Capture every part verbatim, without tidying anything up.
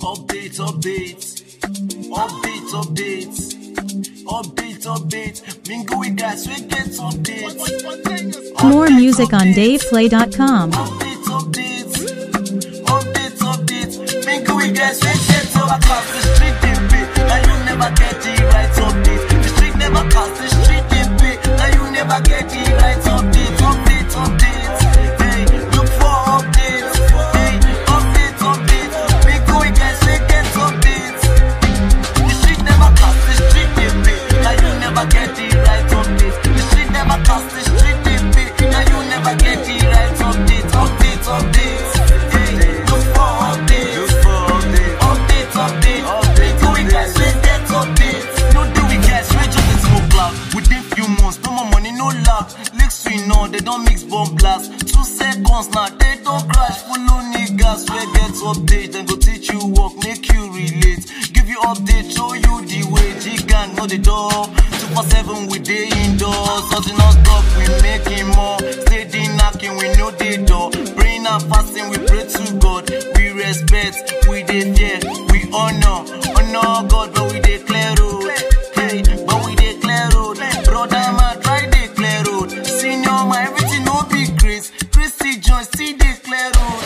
Updates, updates, updates, updates, updates, updates. Mingle with guys, we get updates. More music on dave play dot com. Updates, updates, updates, updates. Mingle with guys, we get updates. The street they pay, now you never get the right updates. The street never cost, the street they pay, now you never get the right updates. Updates, updates. Hey, look for updates. Hey, updates, updates. Mingle with guys, we get updates. The street never cost, the street they pay, now you never get the right updates. The street never cost, the street they pay, now you never get the right updates. Updates, updates. Hey, look for updates. Look for updates. Updates, updates. Updates, do we guys, we get updates. No do we guys, we just let's go cloud. Within few months, no more money, no luck. Licks we know, they don't mix bomb blast. Two seconds now, they don't crash. Follow niggas, we get updates. Then go teach you work, make you relate. Give you updates, show you the way. G-Gang, know the door. two four seven, we day indoors. Nothing not stop, we making more. Steady knocking, we know the door. Praying and fasting, we pray to God. We respect, we dey fear, we honor. Honor God, but we declare road. Hey, but we declare road. Brother, man, try declare road. Senior, my everything no be grace. Christy Joy, see declare road.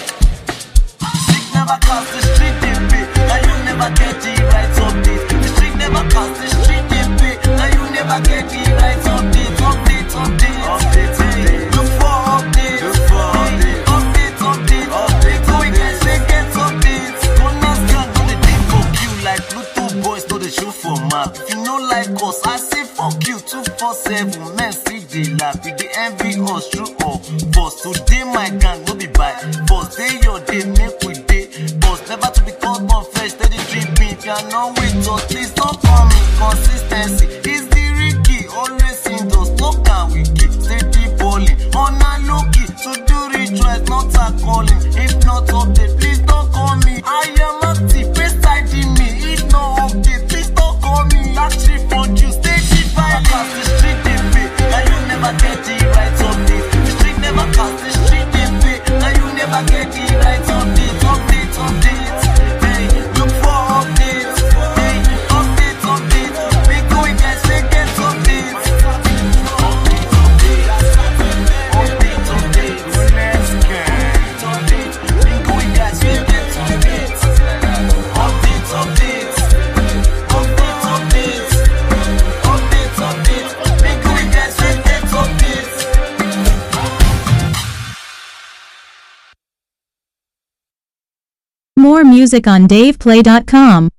Street never cost, the street they pay. Now you never get the right update. The street never cost, the street they pay. Now you never get the right update. Update, update, update, hey. Look for updates. Look for updates. Update, update, update. So we guys they get updates. Gunners gang know the thing for you like Bluetooth boys know the show for map. If you know like us, I say fuck you. Two four seven men see the lap. If they envy us true or false. Today my gang no be by boss. Day your day make we day boss. Never to be called on fresh. Steady dripping. If you are not with us, please don't call me. Consistency is the Ricky. Always in those talk and we keep steady balling. On a low key to do rituals, not a calling. If not update, please don't call me. I am active, beside me. If no update, please don't call me. That's three for you, steady filing. Across the street they pay, now you never get the right update. The street never cost, the street they pay, now you never get the right update. Update, update. Hey, look for updates. Hey, update, update. We go in guys, we get updates. Update, update. Update, update. Let's get update. We go in guys, we get updates. Update, update. Update, update. Update, update. We go in guys, we get updates. More music on dave play dot com.